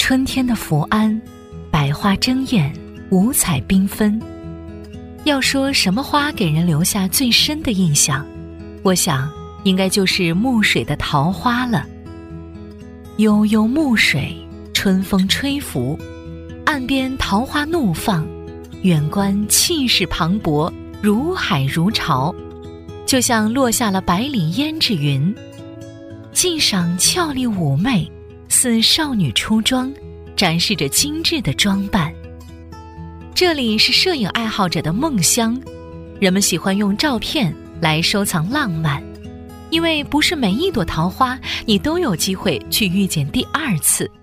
春天的福安，百花争艳，五彩缤纷。要说什么花给人留下最深的印象，我想应该就是暮水的桃花了。悠悠暮水，春风吹拂，岸边桃花怒放，远观气势磅礴，如海如潮，就像落下了百里胭脂云。镜上俏丽妩媚，似少女出妆，展示着精致的装扮。这里是摄影爱好者的梦乡，人们喜欢用照片来收藏浪漫，因为不是每一朵桃花你都有机会去遇见第二次。